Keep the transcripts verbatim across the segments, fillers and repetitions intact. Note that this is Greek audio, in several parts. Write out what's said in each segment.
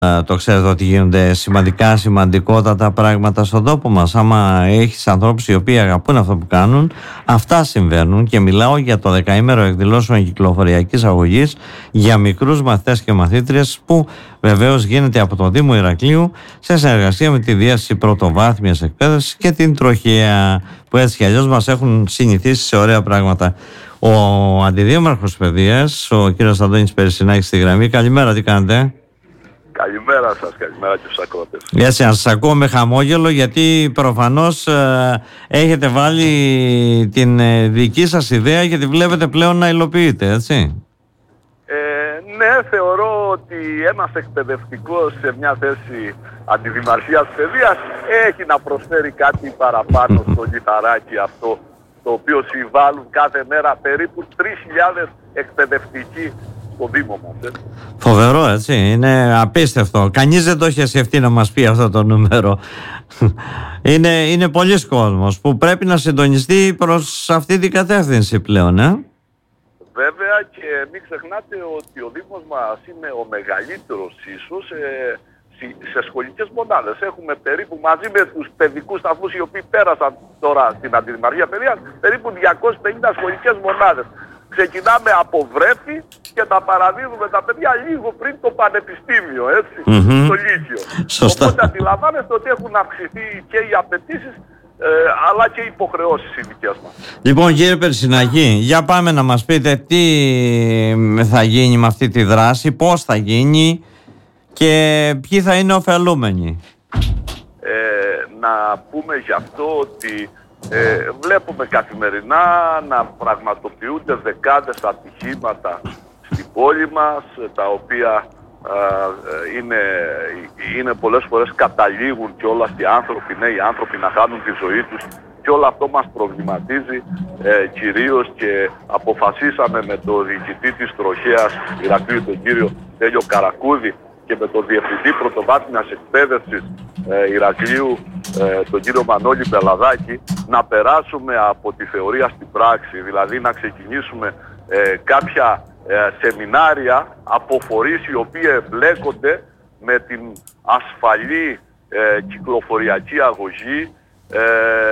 Ε, το ξέρετε ότι γίνονται σημαντικά, σημαντικότατα πράγματα στον τόπο μας. Άμα έχεις ανθρώπους οι οποίοι αγαπούν αυτό που κάνουν, αυτά συμβαίνουν. Και μιλάω για το δεκαήμερο εκδηλώσεων κυκλοφοριακής αγωγής για μικρούς μαθητές και μαθήτριες, που βεβαίως γίνεται από το Δήμο Ηρακλείου σε συνεργασία με τη Διεύθυνση Πρωτοβάθμιας Εκπαίδευσης και την Τροχέα, που έτσι κι αλλιώς μας έχουν συνηθίσει σε ωραία πράγματα. Ο Αντιδήμαρχος Παιδείας, ο κύριος Αντώνης Περισσινάκης, στη γραμμή. Καλημέρα, τι κάνετε? Καλημέρα σας, καλημέρα και στους ακροατές. Έτσι, να σας ακούω με χαμόγελο, γιατί προφανώς ε, έχετε βάλει την ε, δική σας ιδέα και τη βλέπετε πλέον να υλοποιείτε, έτσι. Ε, ναι, θεωρώ ότι ένας εκπαιδευτικός σε μια θέση αντιδημαρχίας παιδείας έχει να προσφέρει κάτι παραπάνω στο λιθαράκι αυτό, το οποίο συμβάλλουν κάθε μέρα περίπου τρεις χιλιάδες εκπαιδευτικοί στο Δήμο μας. Έτσι. Φοβερό, έτσι, είναι απίστευτο. Κανείς δεν το έχει σκεφτεί να μας πει αυτό το νούμερο. είναι, είναι πολλής κόσμος που πρέπει να συντονιστεί προς αυτή την κατεύθυνση πλέον, ε? Βέβαια, και μην ξεχνάτε ότι ο Δήμος μας είναι ο μεγαλύτερος ίσως ε, σε σχολικές μονάδες. Έχουμε περίπου, μαζί με τους παιδικούς σταθμούς οι οποίοι πέρασαν τώρα στην Αντιδημαρχία Παιδείας, περίπου διακόσιες πενήντα σχολικές μονάδες. Ξεκινάμε από βρέφη και τα παραδίδουμε τα παιδιά λίγο πριν το πανεπιστήμιο, έτσι, mm-hmm. στο Λύκειο. Σωστά. Οπότε αντιλαμβάνεστε ότι έχουν αυξηθεί και οι απαιτήσεις ε, αλλά και οι υποχρεώσεις οι δικές μας. Λοιπόν, κύριε Περισσινάκη, για πάμε να μας πείτε τι θα γίνει με αυτή τη δράση, πώς θα γίνει και ποιοι θα είναι ωφελούμενοι. Ε, να πούμε γι' αυτό ότι Ε, βλέπουμε καθημερινά να πραγματοποιούνται δεκάδες ατυχήματα στην πόλη μας, τα οποία α, είναι, είναι πολλές φορές καταλήγουν και όλα οι άνθρωποι, νέοι άνθρωποι να χάνουν τη ζωή τους, και όλο αυτό μας προβληματίζει ε, κυρίως, και αποφασίσαμε με το διοικητή της Τροχέας Ηρακλείου, τον κύριο Τέλειο Καρακούδη, και με τον Διευθυντή Πρωτοβάθμιας Εκπαίδευσης ε, Ηρακλείου, ε, τον κύριο Μανώλη Πελαδάκη, να περάσουμε από τη θεωρία στην πράξη, δηλαδή να ξεκινήσουμε ε, κάποια ε, σεμινάρια από φορείς οι οποίοι εμπλέκονται με την ασφαλή ε, κυκλοφοριακή αγωγή, ε,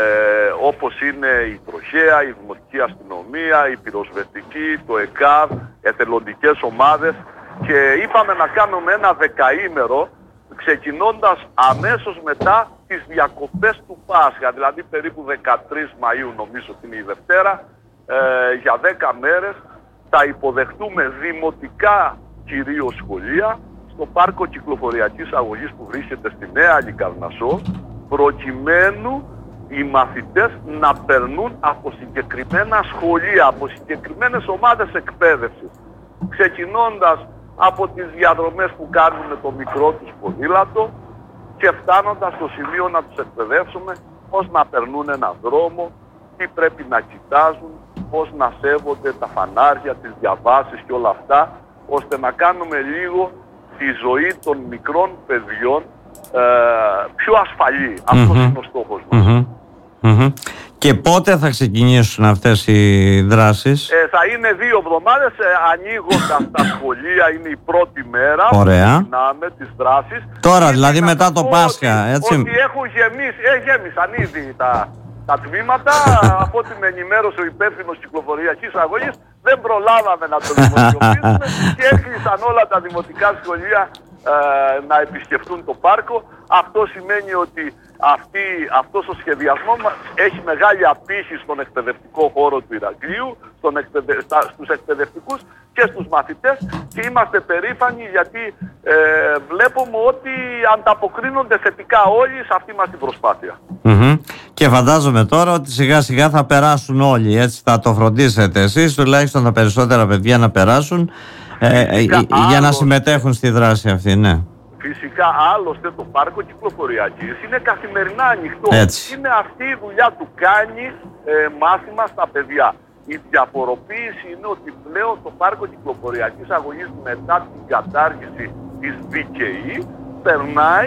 όπως είναι η Τροχέα, η Δημοτική Αστυνομία, η Πυροσβεστική, το ΕΚΑΒ, εθελοντικές ομάδες. Και είπαμε να κάνουμε ένα δεκαήμερο, ξεκινώντας αμέσως μετά τις διακοπές του Πάσχα, δηλαδή περίπου δεκατρείς Μαΐου νομίζω ότι είναι η Δευτέρα, ε, για δέκα μέρες θα υποδεχτούμε δημοτικά κυρίως σχολεία στο πάρκο κυκλοφοριακής αγωγής που βρίσκεται στη Νέα Λικαρνασσό, προκειμένου οι μαθητές να περνούν από συγκεκριμένα σχολεία, από συγκεκριμένες ομάδες εκπαίδευσης, ξεκινώντας από τις διαδρομές που κάνουν με το μικρό τους ποδήλατο και φτάνοντας στο σημείο να τους εκπαιδεύσουμε πώς να περνούν έναν δρόμο, τι πρέπει να κοιτάζουν, πώς να σέβονται τα φανάρια, τις διαβάσεις και όλα αυτά, ώστε να κάνουμε λίγο τη ζωή των μικρών παιδιών ε, πιο ασφαλή. Mm-hmm. Αυτός είναι ο στόχος μας. Mm-hmm. Mm-hmm. Και πότε θα ξεκινήσουν αυτές οι δράσεις? Ε, θα είναι δύο εβδομάδες, ε, ανοίγοντας τα σχολεία, είναι η πρώτη μέρα. Ωραία. Που ξεκινάμε τις δράσεις. Τώρα είναι δηλαδή μετά το Πάσχα, ότι, έτσι. Ότι έχουν γεμίσει, ε, γέμισαν ήδη τα, τα τμήματα, από ό,τι με ενημέρωσε ο υπεύθυνος κυκλοφοριακής αγωγής, δεν προλάβαμε να το δημοσιοποιήσουμε και έκλεισαν όλα τα δημοτικά σχολεία ε, να επισκεφτούν το πάρκο. Αυτό σημαίνει ότι αυτή, αυτός ο σχεδιασμός μας έχει μεγάλη απήχη στον εκπαιδευτικό χώρο του Ηρακλείου, στον εκπαιδε, στα, στους εκπαιδευτικούς και στους μαθητές, και είμαστε περήφανοι γιατί ε, βλέπουμε ότι ανταποκρίνονται θετικά όλοι σε αυτή μας την προσπάθεια. Mm-hmm. Και φαντάζομαι τώρα ότι σιγά σιγά θα περάσουν όλοι, έτσι, θα το φροντίσετε εσείς, τουλάχιστον τα περισσότερα παιδιά να περάσουν ε, ε, για να συμμετέχουν στη δράση αυτή, ναι. Φυσικά, άλλωστε το πάρκο κυκλοφοριακής είναι καθημερινά ανοιχτό. Έτσι. Είναι αυτή η δουλειά του, κάνει ε, μάθημα στα παιδιά. Η διαφοροποίηση είναι ότι πλέον το πάρκο κυκλοφοριακής αγωγής μετά την κατάργηση της ΔΚΕ περνάει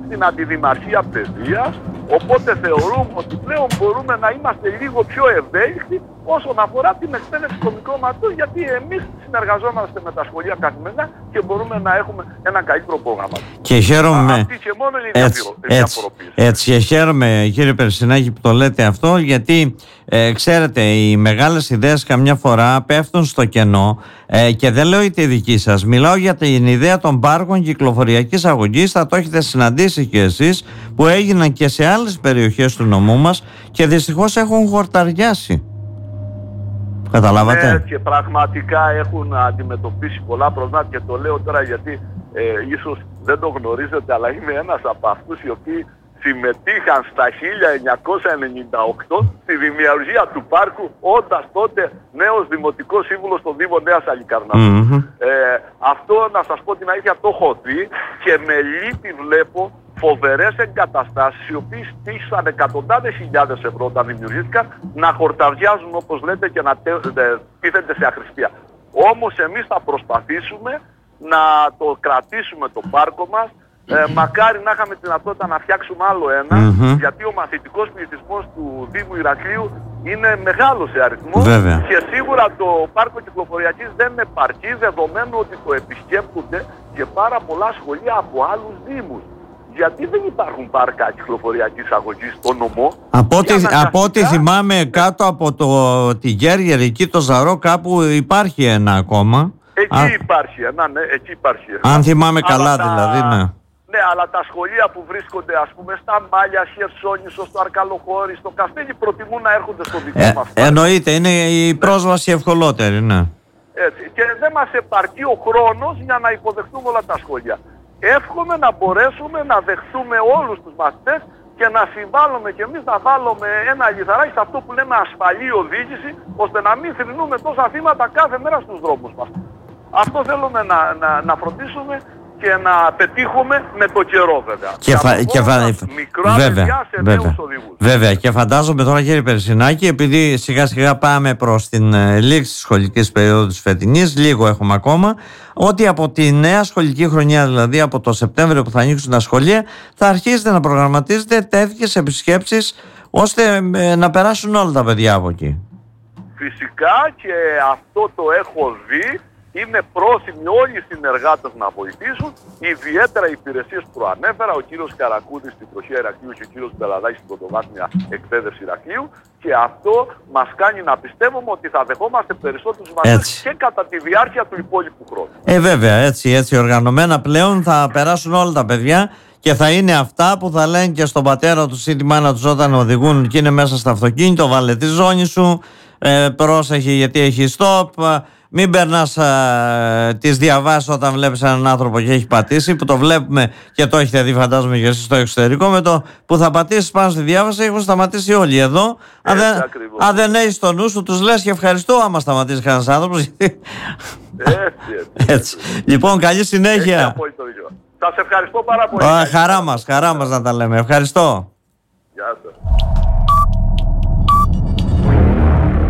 στην αντιδημαρχία παιδείας, οπότε θεωρούμε ότι πλέον μπορούμε να είμαστε λίγο πιο ευέλικτοι όσον αφορά την εκπαίδευση των μικρομαθητών, γιατί εμείς συνεργαζόμαστε με τα σχολεία καθημερινά και μπορούμε να έχουμε ένα καλύτερο πρόγραμμα. Και χαίρομαι. Αυτή και μόνο είναι έτσι, η διαφοροποίηση. Έτσι, έτσι, και χαίρομαι, κύριε Περσινάκη, που το λέτε αυτό, γιατί ε, ξέρετε, οι μεγάλες ιδέες καμιά φορά πέφτουν στο κενό ε, και δεν λέω είτε δική σας. Μιλάω για την ιδέα των πάρκων κυκλοφοριακής αγωγής, θα το έχετε συναντήσει και εσείς, που έγιναν και σε άλλες περιοχές του νομού μας και δυστυχώς έχουν χορταριάσει. Καταλάβατε. Ναι, και πραγματικά έχουν αντιμετωπίσει πολλά προβλήματα και το λέω τώρα γιατί ε, ίσως δεν το γνωρίζετε, αλλά είμαι ένας από αυτούς οι οποίοι συμμετείχαν στα χίλια εννιακόσια ενενήντα οκτώ στη δημιουργία του πάρκου, όντας τότε νέος δημοτικός σύμβουλος στο Δήμο Νέας Αλικαρνανού. Mm-hmm. Ε, αυτό, να σας πω την αλήθεια, το έχω δει και με λύπη βλέπω φοβερές εγκαταστάσεις οι οποίες στήχησαν εκατοντάδες χιλιάδες ευρώ όταν δημιουργήθηκαν να χορταριάζουν, όπως λέτε, και να τίθενται σε αχρηστία. Όμως εμείς θα προσπαθήσουμε να το κρατήσουμε το πάρκο μας. Ε, μακάρι να είχαμε τη δυνατότητα να φτιάξουμε άλλο ένα, mm-hmm. γιατί ο μαθητικός πληθυσμός του Δήμου Ηρακλείου είναι μεγάλος σε αριθμό. Βέβαια. Και σίγουρα το πάρκο κυκλοφοριακής δεν επαρκεί, δεδομένου ότι το επισκέπτονται και πάρα πολλά σχολεία από άλλους δήμους. Γιατί δεν υπάρχουν πάρκα κυκλοφοριακής αγωγής στο νομό. Από ό,τι αναγκαστικά... θυμάμαι, κάτω από το, τη Γέργερ, εκεί το Ζαρό, κάπου υπάρχει ένα ακόμα. Εκεί Α... υπάρχει ένα, ναι, εκεί υπάρχει ένα. Αν θυμάμαι αλλά καλά, τα... δηλαδή, ναι. Ναι, αλλά τα σχολεία που βρίσκονται, ας πούμε, στα Μάλια, Χερσόνησο, στο Αρκαλοχώρι, στο Καστέλι, προτιμούν να έρχονται στο δικό ε, μας. Εννοείται, είναι η πρόσβαση ευκολότερη, ναι. Έτσι. Και δεν μας επαρκεί ο χρόνος για να υποδεχτούμε όλα τα σχολεία. Εύχομαι να μπορέσουμε να δεχτούμε όλους τους μαθητές και να συμβάλλουμε κι εμείς να βάλουμε ένα λιθαράκι σε αυτό που λέμε ασφαλή οδήγηση, ώστε να μην θρηνούμε τόσα θύματα κάθε μέρα στους δρόμους μας. Αυτό θέλουμε να, να, να φροντίσουμε και να πετύχουμε με το καιρό, βέβαια. Και, φα... και φα... μικρά βέβαια, παιδιά σε βέβαια, νέους οδηγούς. Βέβαια, και φαντάζομαι τώρα, κύριε Περσινάκη, επειδή σιγά σιγά πάμε προς την ε, λήξη της σχολικής περίοδου της φετινής, λίγο έχουμε ακόμα, ότι από τη νέα σχολική χρονιά, δηλαδή από το Σεπτέμβριο που θα ανοίξουν τα σχολεία, θα αρχίσετε να προγραμματίζετε τέτοιες επισκέψεις ώστε ε, να περάσουν όλα τα παιδιά από εκεί. Φυσικά, και αυτό το έχω δει. Είναι πρόθυμοι όλοι οι συνεργάτες να βοηθήσουν, ιδιαίτερα οι υπηρεσίες που προανέφερα, ο κύριος Καρακούδης στην Τροχία Ηρακλείου και ο κύριος Μπελαδάκης στην Πρωτοβάθμια Εκπαίδευση Ηρακλείου, και αυτό μας κάνει να πιστεύουμε ότι θα δεχόμαστε περισσότερους μαθητές και κατά τη διάρκεια του υπόλοιπου χρόνου. Ε, βέβαια, έτσι, έτσι οργανωμένα πλέον θα περάσουν όλα τα παιδιά και θα είναι αυτά που θα λένε και στον πατέρα τους ή τη μάνα τους όταν οδηγούν και είναι μέσα στο αυτοκίνητο, βάλε τη ζώνη σου, ε, πρόσεχε γιατί έχει stop. Μην περνάς ε, τις διαβάσεις όταν βλέπεις έναν άνθρωπο και έχει πατήσει, που το βλέπουμε και το έχετε δει, φαντάζομαι, και εσείς στο εξωτερικό, με το που θα πατήσεις πάνω στη διάβαση έχουν σταματήσει όλοι εδώ. Αν δεν, αν δεν έχεις το νου σου, τους λες και ευχαριστώ άμα σταματήσει κανένας άνθρωπος. Έτσι, έτσι, έτσι. Λοιπόν, καλή συνέχεια. Σας ευχαριστώ πάρα πολύ. Α, χαρά μας, χαρά μας να τα λέμε. Ευχαριστώ.